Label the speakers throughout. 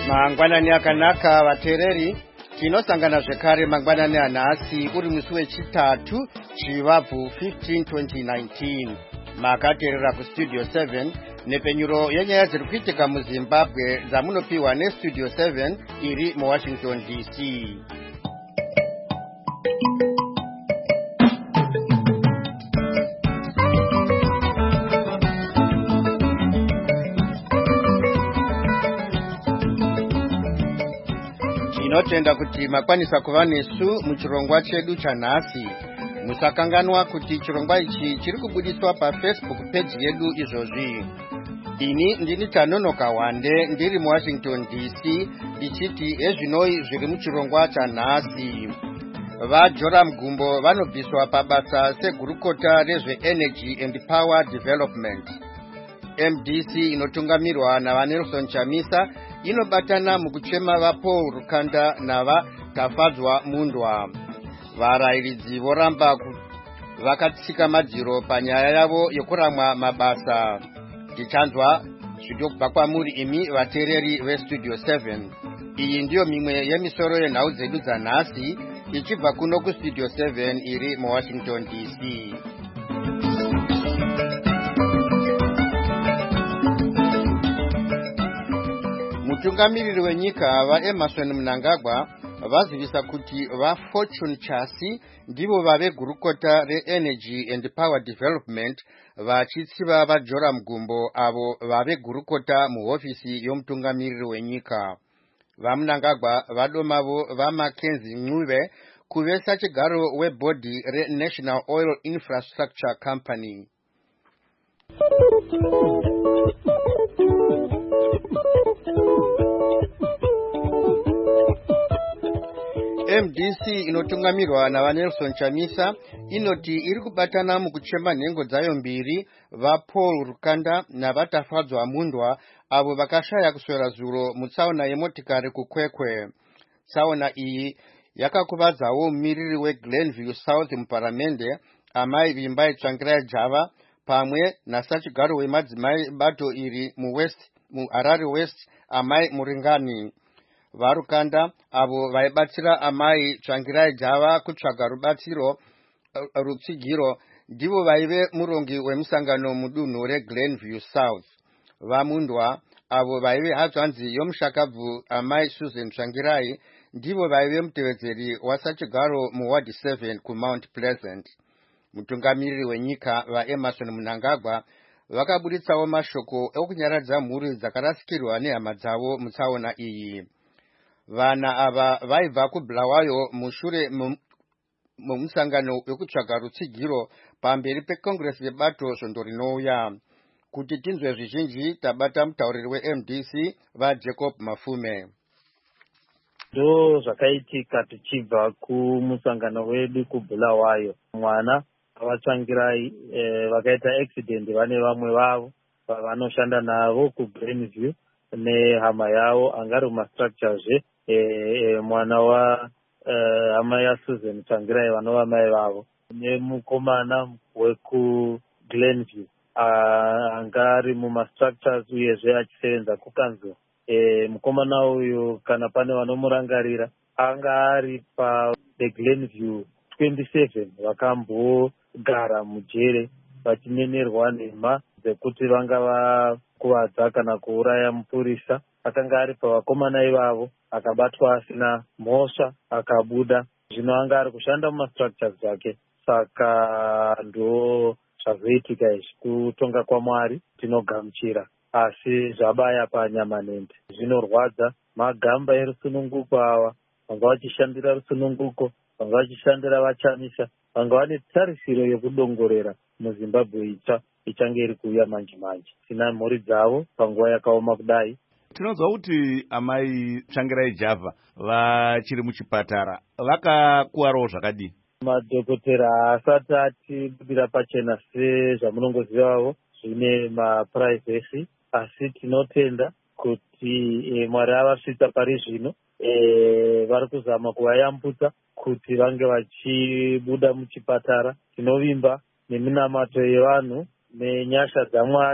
Speaker 1: Mangwanani akanaka vatereri, tinosangana zvekare mangwanani anhasi uri musi wechitatu Chivabvu 15 2019. Makateerera kustudio 7 nepenyuro yenyaya dziri kuitika muZimbabwe dzamunopiwa nestudio 7 iri muWashington DC. Tinotenda kuti makwanisa kuva nesu muchirongwa chedu chanhasi. Musakanganwa kuti chirongwa ichi chiri kubudiswa paFacebook page yedu izvozvi. Ini ndini Tanonoka Wande ndiri muWashington DC ndichiti ezvinoi zviri muchirongwa chanhasi. VaJoram Gumbo vanobviswa pabasa segurukota rezveEnergy and Power Development. MDC inotungamirwa naVaNelson Chamisa inobatana mukuchema vaPaul Rukanda navaTafadzwa Mundwa. Varayiridzi voramba vakatsika madziro panyaya yavo yokuramwa mabasa. Tichanzwa zvidio kubva kwamuri imi vateereri vestudio 7. Iyi ndiyo mimwe yemisoro yenhau dzedu dzanhasi ichibva kuno kustudio 7 iri muWashington DC. Mutungamiriri wenyika vaEmmerson Mnangagwa vazivisa kuti vaFortune Chasi ndivo vave gurukota reEnergy and Power Development vachitsiva vaJoram Gumbo avo vave gurukota muhofisi yomutungamiriri wenyika. VaMnangagwa vadomavo vaMackenzie Ncube kuve sachigaro webhodhi reNational Oil Infrastructure Company. MDC inotungamirwa naVaNelson Chamisa inoti iri kubatana mukuchema nhengo dzayo mbiri vaPaul Rukanda navaTafadzwa Mundwa avo vakashaya kuswera zuro mutsaona yemotikari kuKwekwe. Tsaona iyi yakakuvadzawo mumiriri weGlenview South muparamende amai Vimbai Tsvangirai Java pamwe nasachigaro wemadzimai bato iri muHarare West amai Muringani. VaRukanda avo vaibatsira amai Tsvangirai Java kutsvaga rutsigiro ndivo vaive murongi wemusangano mudunhu reGlenview South. VaMundwa avo vaive hanzvanzi yomushakabvu amai Susan Tsvangirai ndivo vaive mutevedzeri wasachigaro muWard 7 kuMount Pleasant. Mutungamiriri wenyika vaEmmerson Mnangagwa vakabuditsawo mashoko okunyaradza mhuri dzakarasikirwa nehama dzavo mutsaona iyi. Vana ava vaibva kuBulawayo mushure mumusangano wekutsvaga rutsigiro pamberi peCongress yebato svondo rinouya. Kuti tinzwe zvizhinji tabata mutauriri weMDC vaJacob Mafume.
Speaker 2: Ndo zvakaitika tichibva kumusangano wedu kuBulawayo. Mwana vaTsvangirai vakaita accident vane vamwe vavo vanoshanda navo kuGlenview nehama yavo angari mumastructures mwana wa hama yaSusan Tsvangirai vanova mai vavo nemukomana wekuGlenview angari mumastructures uyezve achisevenza kukanzura. Mukomana uyu kana pane vanomurangarira anga ari paGlenview 27 vakambogara mujere vachinenerwa nhema dzekuti vanga vakuvadza kana kuuraya mupurisa. Akanga ari pavakomana ivavo akabatwa asina mhosva akabuda. Zvino anga ari kushanda mumastructures ake. Saka ndo zvazoitika izvi. Kutonga kwaMwari tinogamuchira, asi zvabaya panyamanende. Zvinorwadza. Magamba erusununguko ava vanga vachishandira rusununguko, vanga vachishandira vaChamisa, vanga vane tarisiro yekudongorera muZimbabwe itsva ichange iri kuuya manje manje. Sina mhuri dzavo panguva yakaoma kudai.
Speaker 3: Tinonzwa kuti amai Tsvangirai Java vachiri muchipatara vakakuwarawo zvakadini?
Speaker 2: Madhokotera asati atibudira pachena sezvamunongozivawo zvine maprivhacy, asi tinotenda kuti Mwari avasvitsa pari zvino. Vari kuzama kuvayambutsa kuti vange vachibuda muchipatara. Tinovimba neminamato yevanhu nenyasha dzaMwari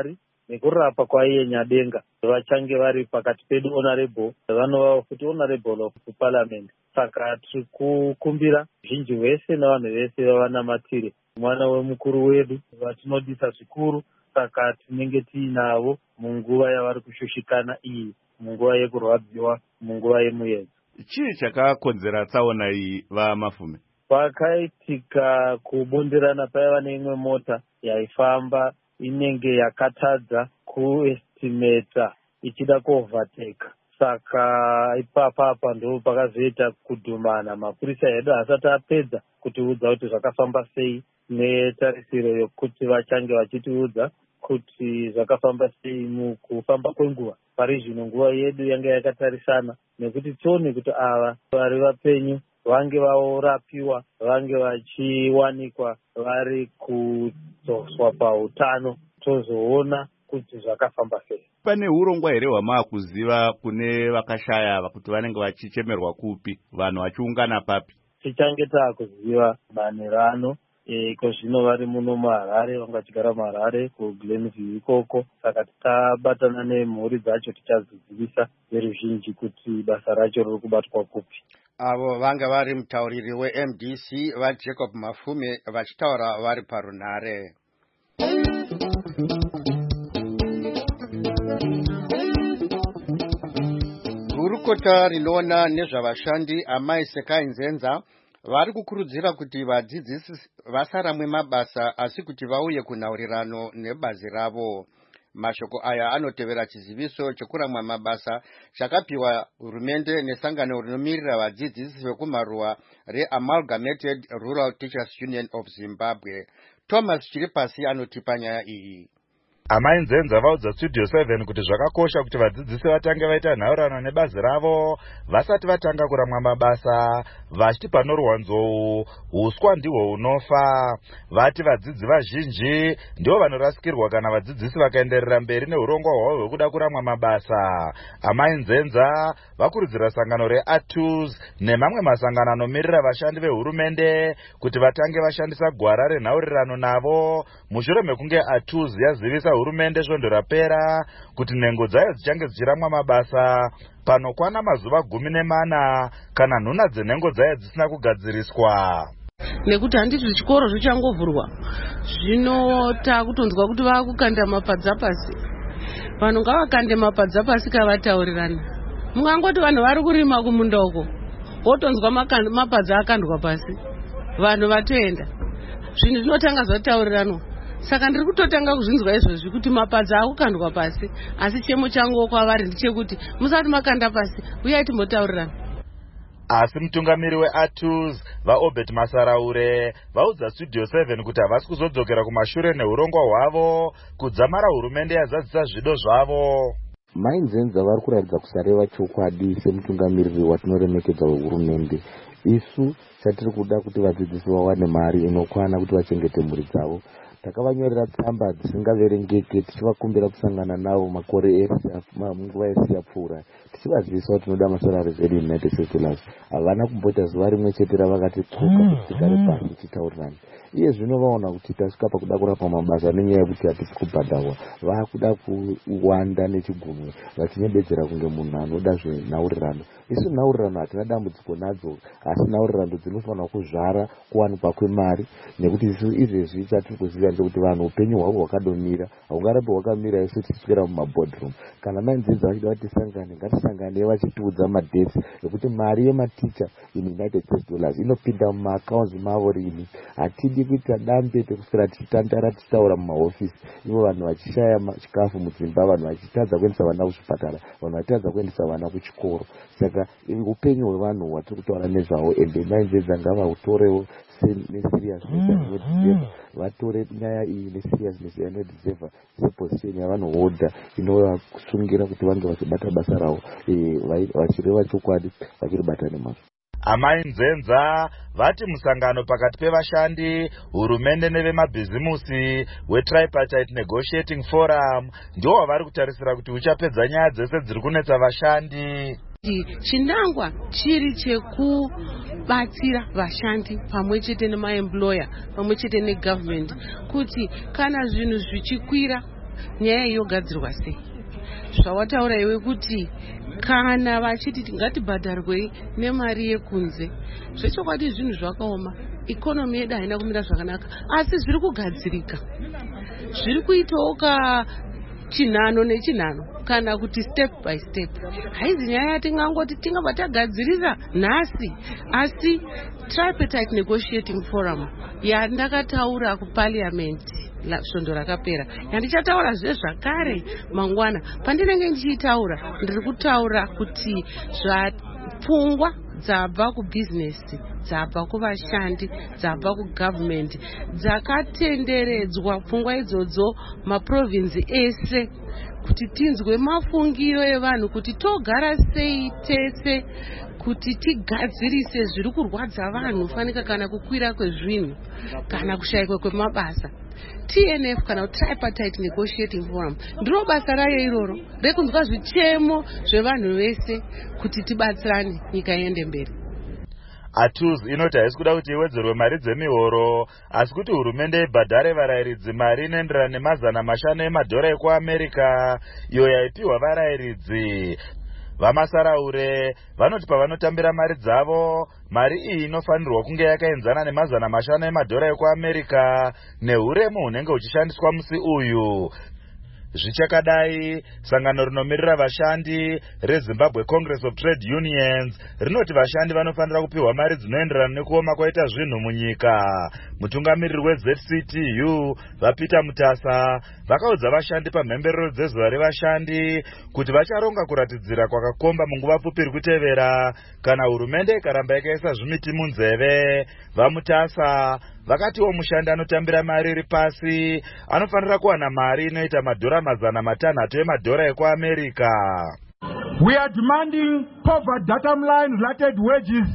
Speaker 2: nekurapa kwaenyadenga vachange vari pakati pedu honorable vanovawo futi honorable of parliament. Saka tiri kukumbira zhinji vese navanhu vese vavanamatire mwana wemukuru wedu vatinodisa zvikuru. Saka tinenge tiinavo munguva yavari kushushikana iyi, munguva yekurwadziwa, munguva yemuyedzo.
Speaker 3: Chii chakakonzera tsaona iyi vaMafume?
Speaker 2: Pakaitika kubonderana paiva neimwe mota yaifamba inenge yakatadza kuestimata ichida kuovateka. Saka ipapapa ndo pakazoita kudhumana. Mapurisa edu asati apedza kutiudza kuti zvakafamba sei netarisiro yokuti vachange vachitiudza kuti zvakafamba sei mukufamba kwenguva. Pari zvino nguva yedu yange yakatarisana nekuti tione kuti ava vari vapenyu vange vaorapiwa, vange vachiwanikwa vari kudzoswa pautano, tozoona kuti zvakafamba sei.
Speaker 3: Pane urongwa here hwamaakuziva kune vakashaya kuti vanenge vachichemerwa kupi, vanhu vachiungana papi?
Speaker 2: Tichange taakuziva manherano iko zvino vari muno muHarare, vanga vachigara muHarare kuGlenview ikoko. Saka tikabatana nemhuri dzacho tichazidzivisa veruzhinji kuti basa racho riri kubatwa kupi.
Speaker 1: Avo vanga vari mutauriri weMDC vaJacob Mafume vachitaura vari parunhare. Gurukota rinoona nezvavashandi Amai Sekai Nzenza vari kukurudzira kuti vadzidzisi vasaramwe mabasa asi kuti vauye kunhaurirano nebazi ravo. Mashoko aya anotevera chiziviso chekuramwa mabasa chakapiwa hurumende nesangano rinomirira vadzidzisi vekumaruwa reAmalgamated Rural Teachers Union of Zimbabwe. Thomas Chiripasi anotipa nyaya iyi.
Speaker 4: Amai Nzenza vaudza Studio 7 kuti zvakakosha kuti vadzidzisi vatange vaita nhaurano nebazi ravo vasati vatanga kuramwa mabasa, vachiti panorwa nzou uswa ndihwo hunofa. Vati vadzidzi vazhinji ndivo vanorasikirwa kana vadzidzisi vakaenderera mberi neurongwa hwavo hwekuda kuramwa mabasa. Amai Nzenza vakurudzira sangano reATUS nemamwe masangano anomirira vashandi vehurumende kuti vatange vashandisa gwara renhaurirano navo mushure mekunge ATUS yazivisa hurumende svondo rapera kuti nhengo dzayo dzichange dzichiramwa mabasa panokwana mazuva 14 kana nhuna dzenhengo dzayo dzisina kugadziriswa.
Speaker 5: Nekuti handiti zvikoro zvichangovhurwa zvino takutonzwa kuti vakukanda mapadza pasi. Vanhu ngavakande mapadza pasi kavataurirana. Mungangoti vanhu vari kurima kumunda uko wotonzwa mapadza akandwa pasi, vanhu vatoenda. Zvinhu zvinotanga zvatauriranwa. Saka ndiri kutotanga kuzvinzwa izvozvi kuti mapadza akukandwa pasi, asi chemo changu kwavari ndechekuti musati makanda pasi uyai timbotaurirana.
Speaker 4: Asi mutungamiri weATUS vaObert Masaraure vaudza Studio 7 kuti havasi kuzodzokera kumashure neurongwa hwavo kudzamara hurumende yazadzisa zvido zvavo.
Speaker 6: Mai Nzenza vari kuratidza kusareva chokwadi semutungamiriri watinoremekedza wehurumende. Isu chatiri kuda kuti vadzidzisi vawane mari inokwana kuti vachengete mhuri dzavo. Takavanyorera tsamba dzisingaverengeke tichivakumbira kusangana navo makore munguva yese yapfuura tichivazivisa kuti tinoda masalari edu United States. Havana kumboita zuva rimwe chete ravakati koka kuti tigare pasi tichitaurirana. Iye zvino vaona kuti tasvika pakuda kurapa mabasa nenyaya yekuti hatisi kubhadharwa, vakuda kuwanda nechigumwe vachinyebedzera kunge munhu anoda zvenhaurirano. Isu nhaurirano hatina dambudziko nadzo, asi nhaurirano dzinofanira kuzvara kuwanikwa kwemari, nekuti isu izvezvi chatiri kuziva ndekuti vanhu upenyu hwavo hwakadomira, haungarapi hwakamira isu tichiswera mumaboardroom. Kana Mai Nzenza vachida kuti tisangane, ngatisangane vachitiudza madheti ekuti mari yematicha in United States dollars inopinda mumaakaunti mavo rini. Hatidi kuita dambe pekuswera tichitandara tichitaura mumahofisi, ivo vanhu vachishaya chikafu mudzimba, vanhu vachitadza kuendesa vana kuzvipatara, vanhu vachitadza kuendesa vana kuchikoro. Saka upenyu hwevanhu hwatiri kutaura nezvavo, ende Mai Nzenza ngavahutorewo neseriousness, vatore nyaya iyi neseriousness yanodeserva seposition yavanohodha inovasungira kuti vange vachibata basa ravo vachireva chokwadi vachiribata nemazvo.
Speaker 4: Amai Nzenza vati musangano pakati pevashandi, hurumende nevemabhizimusi weTripartite Negotiating Forum ndiwo wavari kutarisira kuti uchapedza nyaya dzese dziri kunetsa vashandi.
Speaker 5: Chinangwa chiri chekubatsira vashandi pamwe chete nemaemployer, pamwe chete negovernment, kuti kana zvinhu zvichikwira nyaya yogadzirwa sei. Zvawataura iwe kuti kana vachiti tingatibhadharwei nemari yekunze, zvechokwadi zvinhu zvakaoma. Ikonomi yedu haina kumira zvakanaka, asi zviri kugadzirika. Zviri kuitoka chinhano nechinhano, kana kuti step by step. Haizi nyaya tingangoti tingabva tagadzirisa nhasi, asi tripartite negotiating forum yandakataura kuparliamenti svondo rakapera, yandichataura zvakare mangwana. Pandinenge ndichitaura, ndiri kutaura kuti pfungwa dzabva kubhizinesi, dzabva kuvashandi, dzabva kugovernment, dzakatenderedzwa pfungwa idzodzo maprovinsi ese, kuti tinzwe mafungiro evanhu kuti togara sei tese kuti tigadzirise zviri kurwadza vanhu, fanika kana kukwira kwezvinhu kana kushayikwa kwemabasa. TNF kana tripartite negotiating forum ndiro basa rayo iroro rekunzwa zvichemo zvevanhu vese kuti tibatsirane nyika iende mberi.
Speaker 4: ATUZ inoti haisi kuda kuti iwedzerwe mari dzemihoro, asi kuti hurumende ibhadhare varayiridzi mari inoenderana ne500 emadhora ekuAmerica iyo yaipiwa varayiridzi. Vamasaraure vanoti pavanotambira mari dzavo, mari iyi inofanirwa kunge yakaenzana ne500 emadhora ekuAmerica nehuremu hunenge huchishandiswa musi uyu. Zvichakadai, sangano rinomirira vashandi reZimbabwe Congress of Trade Unions rinoti vashandi vanofanira kupiwa mari dzinoenderana nekuoma kwaita zvinhu munyika. Mutungamiriri weZCTU vaPeter Mutasa vakaudza vashandi pamhemberero dzezuva revashandi kuti vacharonga kuratidzira kwakakomba munguva pfupi iri kutevera kana hurumende ikaramba yakaisa zvimiti munzeve. VaMutasa vakatiwo mushandi anotambira mari iri pasi anofanira kuwana mari inoita madhora 600 emadhora ekuAmerica.
Speaker 7: We are demanding poverty datum line related wages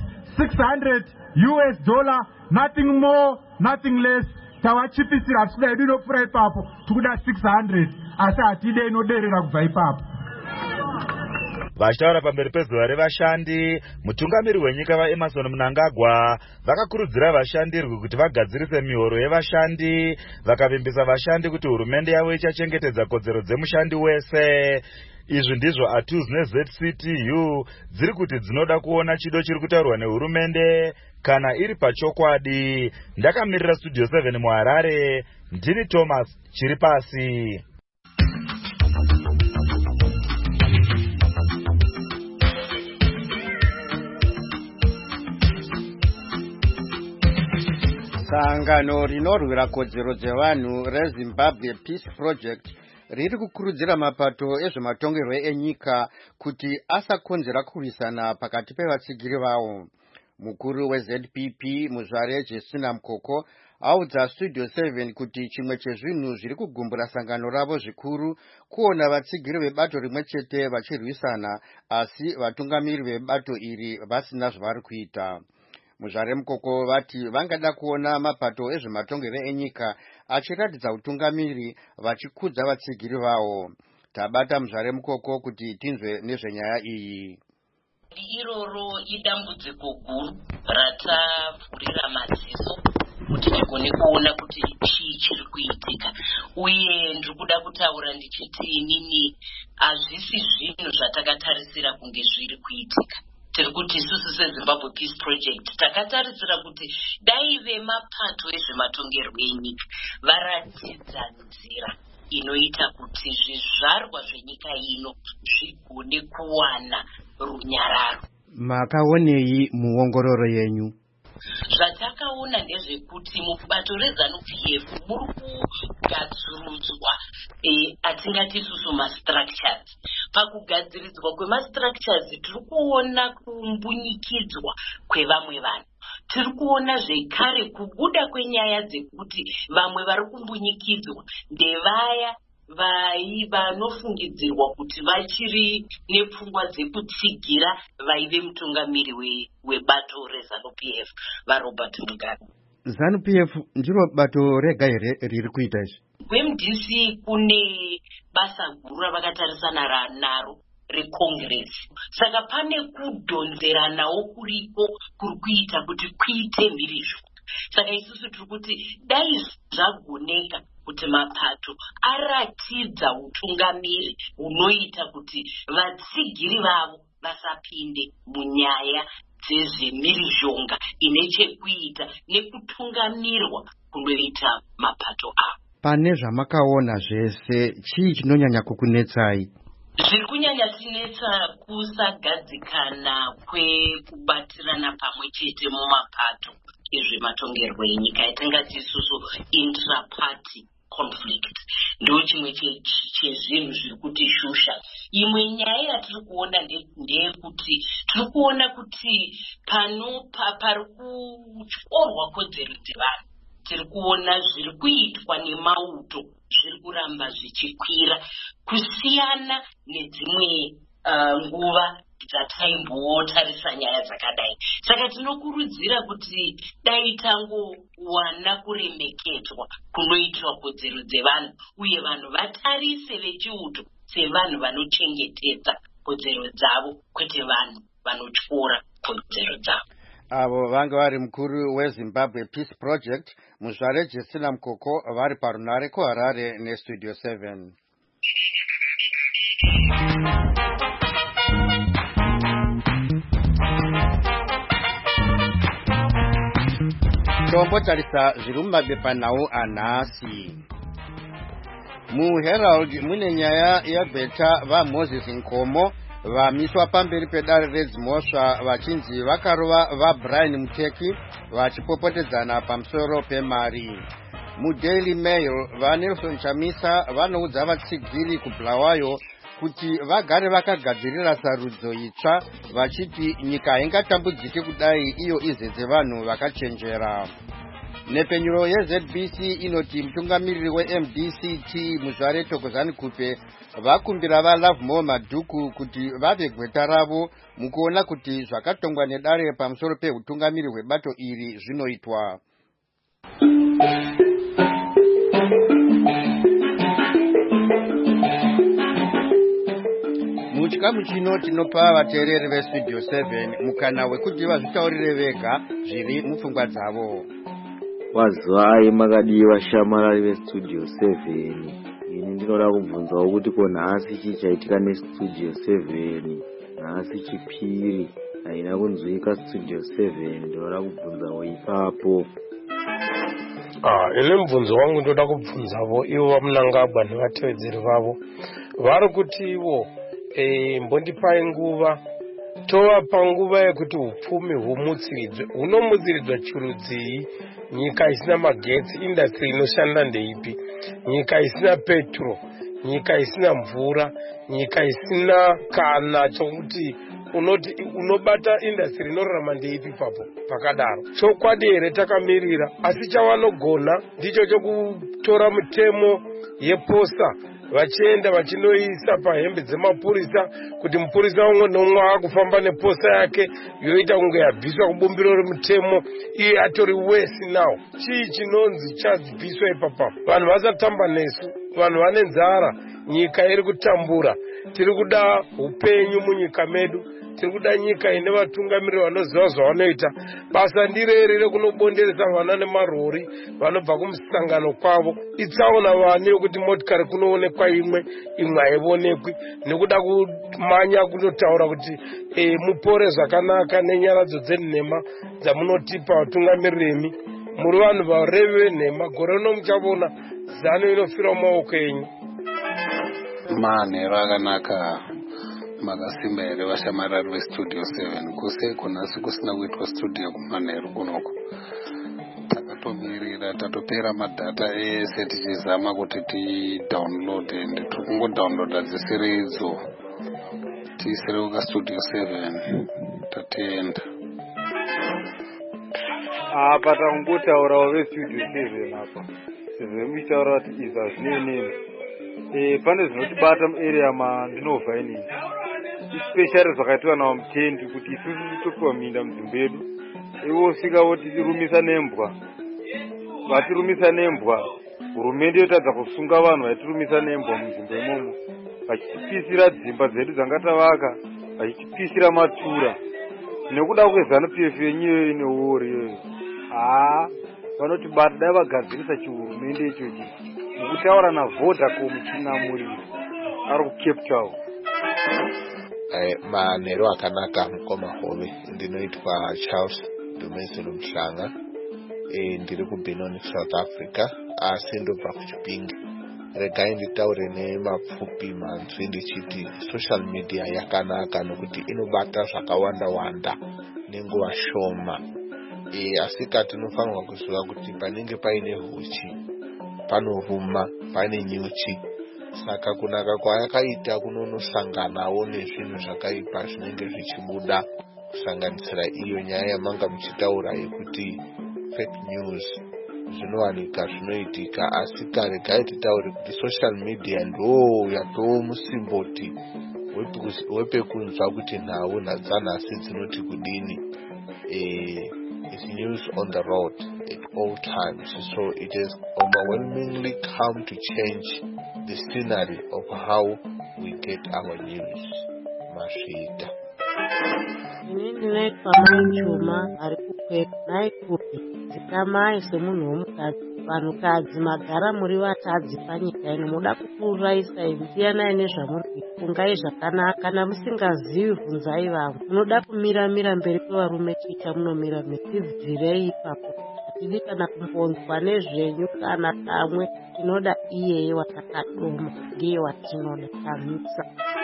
Speaker 7: $600, nothing more, nothing less. Tawachipisira sida edu inofura ipapo tukuda 600 asi atide inoderera kubva ipapo.
Speaker 4: Vachitaura pamberi pezuva revashandi, mutungamiri wenyika vaEmerson Mnangagwa vakakurudzira vashandirwi kuti vagadzirise mihoro yevashandi, vakavimbisa vashandi kuti hurumende yavo ichachengetedza kodzero dzemushandi wese. Izvi ndizvo ATUZ neZCTU dziri kuti dzinoda kuona chido chiri kutaurwa nehurumende kana iri pachokwadi. Ndakamirira Studio 7 muHarare, ndini Thomas Chiripasi.
Speaker 1: Sangano rinorwira kodzero dzevanhu reZimbabwe Peace Project riri kukurudzira mapato ezvematongerwo enyika kuti asakonzera kurwisana pakati pevatsigiri vavo. Mukuru weZPP Muzvare Jesina Mukoko audza Studio 7 kuti chimwe chezvinhu zviri kugumbura sangano ravo zvikuru kuona vatsigiri vebato rimwe chete vachirwisana, asi vatungamiri vebato iri vasina zvavari kuita. Muzvare Mukoko vati vangada kuona mapato ezvematongerwo enyika achiratidza utungamiri vachikudza vatsigiri vavo. Tabata Muzvare Mukoko kuti tinzwe nezvenyaya iyi.
Speaker 8: Iroro idambudziko guru ratavhurira maziso kuti tigone kuona kuti chii chiri kuitika, uye ndiri kuda kutaura ndichiti inini hazvisi zvinhu zvatakatarisira kunge zviri kuitika. Tiri kuti isusu seZimbabwe Peace Project takatarisira kuti daive mapato ezvematongerwo enyika varatidza nzira inoita kuti zvizvarwa zvenyika ino zvigone kuwana runyararo.
Speaker 1: Makaonei muongororo yenyu?
Speaker 8: Zvatakaona ndezvekuti mubato reZANU-PF muri kugadzirudzwa atingati isusu mastructures. Pakugadziridzwa kwemastructures tiri kuona kumbunyikidzwa kwevamwe vanhu. Tiri kuona zvekare kubuda kwenyaya dzekuti vamwe vari kumbunyikidzwa ndevaya vanofungidzirwa kuti vachiri nepfungwa dzekutsigira vaive mutungamiri webato reZANU-PF vaRobert Mugabe.
Speaker 1: ZANU-PF ndiro bato rega here riri kuita izvi?
Speaker 8: MDC kune basa guru ravakatarisana naro reCongress. Saka pane kudhonzeranawo kuriko kuri kuita kuti kuite mhirizvo. Saka isusu tiri kuti dai zvagoneka kuti mapato aratidza utungamiri hunoita kuti vatsigiri vavo vasapinde munyaya dzezvemhirizhonga ine chekuita nekutungamirwa kunoita mapato avo.
Speaker 1: Pane zvamakaona zvese, chii chinonyanya kukunetsai?
Speaker 8: Zviri kunyanya tinetsa kusagadzikana kwekubatirana pamwe chete mumapato ezvematongerwo enyika yatingati isusu intra-party conflict. Ndo chimwe chezvinhu zviri kutishusha. Imwe nyaya yatiri kuona ndeyekuti tiri kuona kuti pari kutyorwa kodzero dzevanhu, tiri kuona zviri kuitwa nemauto zviri kuramba zvichikwira kusiyana nedzimwe nguva dzataimbotarisa nyaya dzakadai. Saka tinokurudzira kuti dai tangowana kuremekedzwa kunoitwa kodzero dzevanhu, uye vanhu vatarise vechiuto sevanhu vanochengetedza kodzero dzavo, kwete vanhu vanotyora kodzero dzavo.
Speaker 1: Avo vanga vari mukuru weZimbabwe Peace Project, Muzvare Jesina Mukoko, vari parunare kuHarare neStudio 7. Tombotarisa zviri mumabepanhau anhasi. MuHerald mune nyaya yabheta vaMoses Nkomo vamiswa pamberi pedare redzimhosva vachinzi vakarova vaBrian Muteki vachipopotedzana pamusoro pemari. MuDaily Mail vaNelson Chamisa vanoudza vatsigiri kuBulawayo kuti vagare vakagadzirira sarudzo itsva, vachiti nyika haingatambudziki kudai iyo izeze vanhu vakachenjera. Nepenyuro yeZBC inoti mutungamiriri weMDCT Muzvare Thokozani Kupe vakumbira vaLovemore Madhuku kuti vave gweta ravo mukuona kuti zvakatongwa nedare pamusoro pehutungamiri hwebato iri zvinoitwa. Muchikamu chino tinopa vateereri veStudio 7 mukana wekuti vazvitaurire vega zviri mupfungwa dzavo.
Speaker 6: Wazwai makadiwa shamarari veStudio 7. Ini ndinoda kubvunzawo kuti ko nhasi chii chaitika neStudio 7? Nhasi chipiri haina kunzwika Studio 7. Ndinoda kubvunzawo ipapo.
Speaker 9: Ine mubvunzo wangu ndoda kubvunzavo ivo vaMunangagwa nevatevedzeri vavo vari kuti ivo mbondipai nguva, tovapa nguva yekuti upfumi hunomutsiridzwa chirudzii. Nyika isina magetsi, industry inoshanda ndeipi? Nyika isina petro, nyika isina mvura, nyika isina kana chokuti unobata industry inorarama ndeipi papo pakadaro. Chokwadi here takamirira, asi chavanogona ndicho chokutora mitemo yeposta vachienda vachinoisa pahembe dzemapurisa kuti mupurisa umwe nomwe akufamba neposta yake yoita kunge yabviswa kubumbiro remutemo, iye atori wesi nawo. Chii chinonzi chadzibviswa ipapa? Vanhu vasatamba nesu, vanhu vane nzara, nyika iri kutambura. Tiri kuda upenyu munyika medu, tiri kuda nyika ine vatungamiriri vanoziva zvavanoita. Basa ndireri rekunobonderesa vana nemarori vanobva kumusangano kwavo. Itsaona vani yokuti motikari kunoonekwa imwe haionekwi, nekuda kumanya kunotaura kuti mupore zvakanaka nenyaradzo dzenhema dzamunotipa vatungamiriri. Muri vanhu varevi venhema, gore rino muchavona zano inofira mumaoko enyu.
Speaker 10: Manhero akanaka makasimba here vashamarari veStudio 7. Kuse kunhasi kusina kuitwa studio kumanheru kunoko. Takatomirira tatopera madhata ese tichizama kuti tidownload, ende tiri kungodownloada dzisiri idzo tiisire kukaStudio 7 tatienda.
Speaker 11: Apa tangotaurawo veStudio 7 apa zvemuchitaura kuti izva zvinenene. Pane zvinotibata muarea mandinobva inini, especially zvakaitwa nawo mutendi kuti isusu topiwa minda munzvimbo yedu, ivo usvikawo tichirumisa nembwa. Vatirumisa nembwa, hurumende yotadza kusunga vanhu vaitirumisa nembwa munzvimbo imomo, vachitipisira dzimba dzedu dzanga tavaka, vachitipisira matura nekuda kweZANU-PF yenyu ineori iyoyo. Vanotibata, dai vagadzirisa chihurumende ichochi mukutaura naVodacom Chinamuriro ari kuCape Town.
Speaker 12: Manheru akanaka mukoma hove. Ndinoitwa Charles Dumezelo Mhlanga. Ndiri kuBenoni South Africa. Asi ndobva kuChipinge. Regai nditaure nemapfupi manzwi ndichiti social media yakanaka nokuti inobata zvakawanda wanda nenguva shoma. Asi tinofanirwa kuziva kuti panenge paine huchi panoruma, paine nyuchi. Saka kunaka kwayakaita kunonosanganawo nezvinhu zvakaipa zvinenge zvichibuda, kusanganisira iyo nyaya yamanga muchitaura yekuti fake news zvinowanika zvinoitika. Asi kare titaure kuti social media ndo yatoo musimboti wepekunzwa kuti nhau nhadzanhasi dzinoti kudini. It's news on the road at all times, so it has overwhelmingly come to change the scenery of how we get our news. Mashita.
Speaker 13: Ndinoitwa Maichuma ari kukweta naikupi dzikamai semunhu womukadzi. Vanhukadzi magara muri vatadzi panyika ino, muda kupururaisa siyanai nezvamuri kungai zvakanaka. Kana musingazivi bvunzai vamwe. Munoda kumira mberi kwevarume chiita munomira metidzirei ipapo. Hatidi kana kumbonzwa nezvenyu kana kamwe. Tinoda iyeye watakadoma, ndiye watinoda tamisa.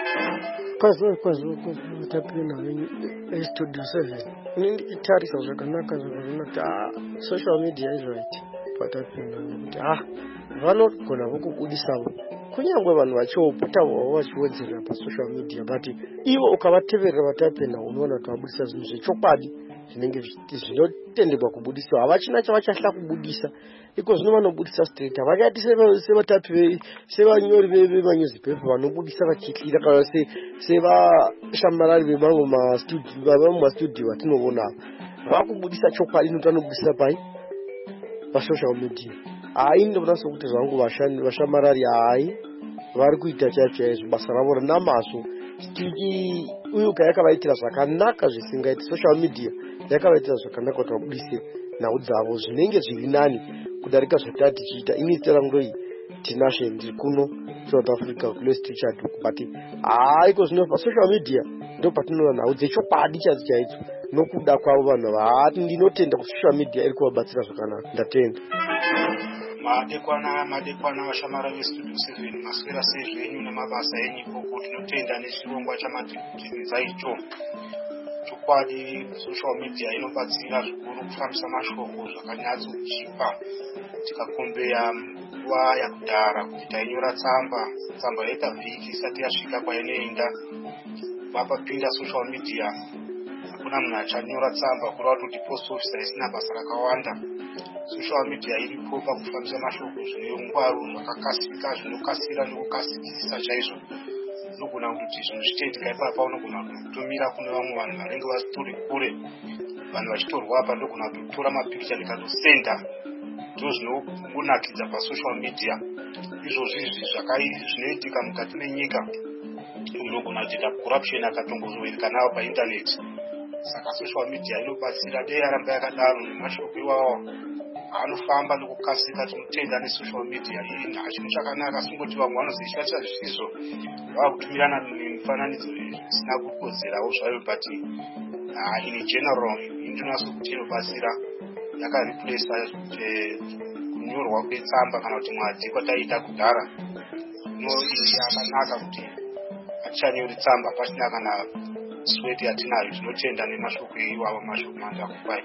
Speaker 14: Kwazo tapina studio 7 nditarisa zvakanaka kuti social media is right patapinda kuti vanogona vokubudisavo kunyangwe vanhu vachoputawo vachiwedzera pasocial media, but ivo ukavateverera vatapinda unoona kuti vabudisa zvinhu zvechokwadi zvinenge zvinotendebwa kubudiswa. Havachina chavachahla kubudisa, iko zvino vanobudisa straight. Havakaiti sevatapi sevanyori vemanyuzipepa vanobudisa vachitlira kana sevashamarari vemamwe mastudio atinoona vakubudisa chokwadi notanobudisa pai pasocial media. Ndinoona sokuti zvangu vashamarari vari kuita chaizvo basa ravo rinamazvo. Uyu yakavaitira zvakanaka zvisingaiti. Social media yakavaitira zvakanaka kuti vabudise nhau dzavo zvinenge zviri nani kudarika zvatati tichiita. Ini zita rangu ndoi Tinashe, ndiri kuno South Africa kuLest Richard huku, but iko zvino pasocial media ndo patinoona nhau dzechokwadi chaidzo nokuda kwavo vanhu vati. Ndinotenda kuti social media iri kuvabatsira zvakanaka. Ndatenda.
Speaker 15: Madekwana vashamara vestudio 7 maswera sezvenyu nemabasa enyu ikoko. Tinotenda nechirongwa chamadhikinza icho. Chokwadi social media inobatsira zvikuru kufambisa mashoko zvakanyatsochipa. Tikakombeya nguva yakudhara kuti tainyora tsamba yaita vhiki isati yasvika kwainoenda. Vapapinda social media hakuna munhu achanyora tsamba kureva kuti post office isina basa rakawanda. Social media iripo pakufambisa mashoko zvine ungwaru zvakakasika, zvinokasira nekukasikisa chaizvo. Unogona kuti zvinhu zvichiitika ipapo unogona kutumira kune vamwe vanhu vanenge vatori kure. Vanhu vachitorwa apa ndogona kutora mapikicha ndikatosenda. Ndo zvinonakidza pasocial media. Izvozvi zvinoitika mukati menyika. Unogona kuita corruption akatongozovereka nawo painternet. Saka social media inobatsira. Dei yaramba yakadaro nemashoko iwawo anofamba nekukasika. Tinotenda nesocial media iyi chinhu chakanaka. Singoti vamwe vanozoishatira zvisizvo vakutumirana nemifananidzo isina kukodzerawo zvayo, but in general ndinonaso kuti inobatsira. Yakareplacea kunyorwa kwetsamba kana kuti mwadi kwataita kudhara. Yakanaka kuti hatichanyori tsamba pasina kana sweat yatinayo. Tinotenda nemashoko iwawo, mashoko manja kupai.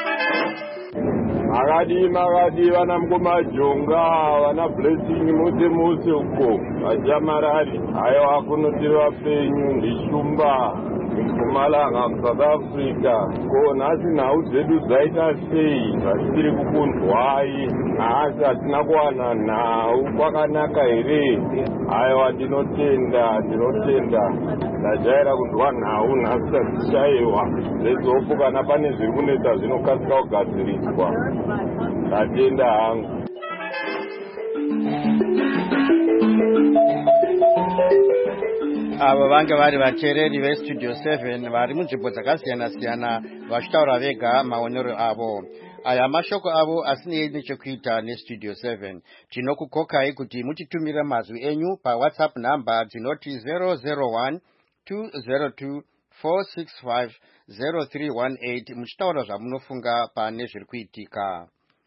Speaker 16: Magadi vana Mkomajonga, vana Blessing muse uko vajamarari hayo hakunotirwa penyu ndishumba Mpumalanga South Africa. Ko nhasi nhau dzedu dzaita sei zvatiri kukunzwai? Nhasi hatina kuwana nhau kwakanaka here? Haiwa, ndinotenda ndajaira kunzwa nhau nhasi tadzishaiwa. Zvezopo kana pane zviri kunetsa zvinokasika kugadziriswa. Ndatenda hangu.
Speaker 1: Avo vange vari vateereri vestudio 7 vari munzvimbo dzakasiyana siyana vachitaura vega maonero avo. aya mashoko avo asine nechekuita nestudio 7. Tinokukokai kuti mutitumire mazwi enyu paWhatsApp number dzinoti 001 202 465 0318 muchitaura zvamunofunga pane zviri kuitika.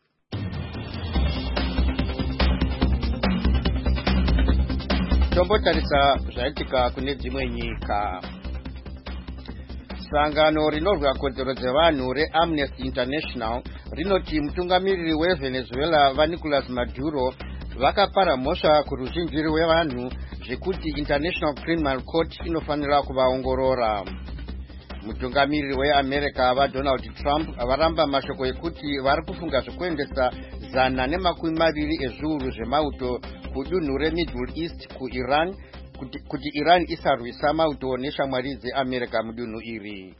Speaker 1: Tombotarisa zvaitika kune dzimwe nyika. Sangano rinorwa kodzero dzevanhu reAmnesty International rinoti mutungamiriri weVenezuela Nicolas Maduro vakapara mhosva kuruzhinji rwevanhu zvekuti International Criminal Court inofanira kuvaongorora. Mutungamiriri weAmerica Donald Trump varamba mashoko ekuti vari kufunga zvekuendesa 120 ezviuru zvemauto kudunhu reMiddle East kuIran kuti Iran isarwisa mauto neshamwari dzeAmerica mudunhu iri.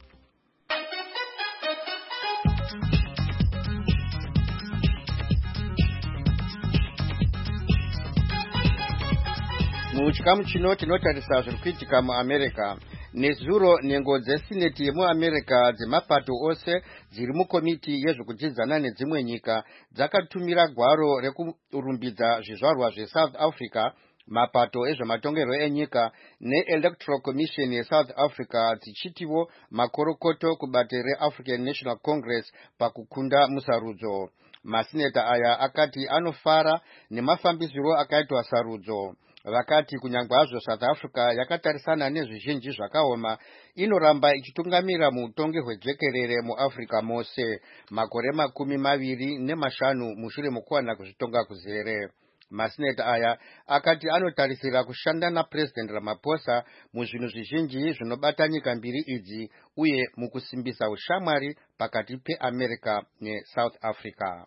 Speaker 1: Muchikamu chino tinotarisa zviri kuitika muAmerica. Nezuro nhengo dzesineti yemuAmerica dzemapato ose dziri mukomiti yezvekudzidzana nedzimwe nyika dzakatumira gwaro rekurumbidza zvizvarwa zveSouth Africa, mapato ezvematongerwo enyika neElectoral Commission yeSouth Africa dzichitiwo makorokoto kubate reAfrican National Congress pakukunda musarudzo. Masineta aya akati anofara nemafambisiro akaitwa sarudzo. Vakati kunyangwe hazvo South Africa yakatarisana nezvizhinji zvakaoma, inoramba ichitungamira muutongi hwejekerere muAfrica mose makore 25 mushure mokuwana kuzvitonga kuzere. Masineta aya akati anotarisira kushanda naPresident Ramaphosa muzvinhu zvizhinji zvinobata nyika mbiri idzi uye mukusimbisa ushamwari pakati peAmerica neSouth Africa.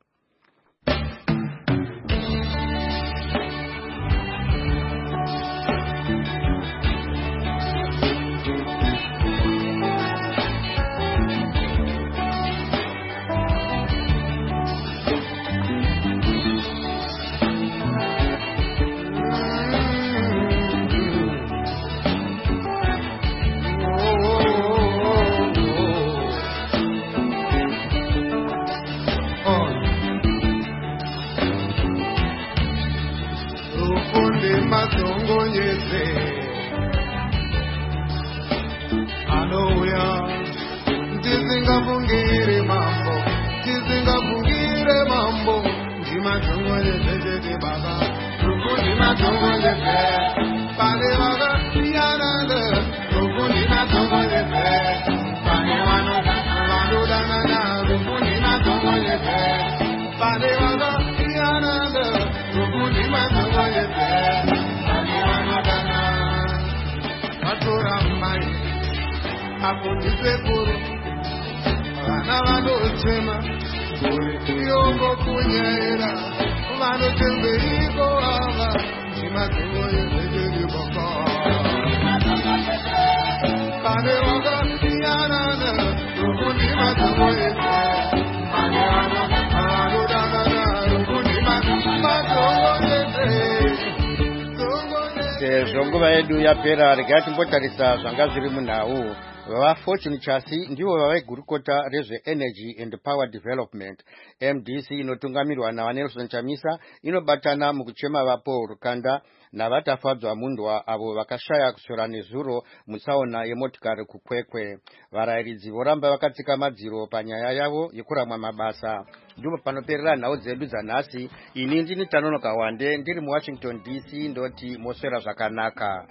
Speaker 1: Nguva yedu yapera, regai timbotarisa zvanga zviri munhau. Fortune Chasi ndivo vavaigurukota rezveEnergy and Power Development. MDC inotungamirwa naVanelson Chamisa inobatana mukuchema vaPaul Rukanda navatafadzwa Mundwa avo vakashaya kusora nezuro mutsaona yemotikari kukwekwe. Varayiridzi voramba vakatsika madziro panyaya yavo yekuramwa mabasa. Ndimo panoperera nhau dzedu dzanhasi. Ini ndini Tanonoka Wande ndiri muWashington DC ndoti moswera zvakanaka.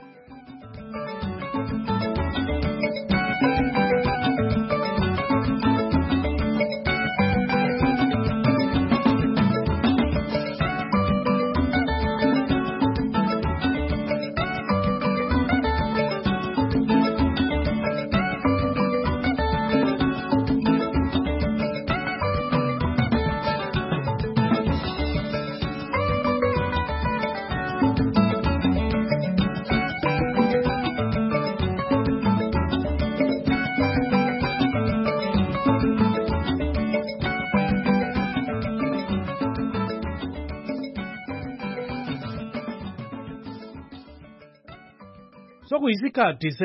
Speaker 17: Sokuyisikhathi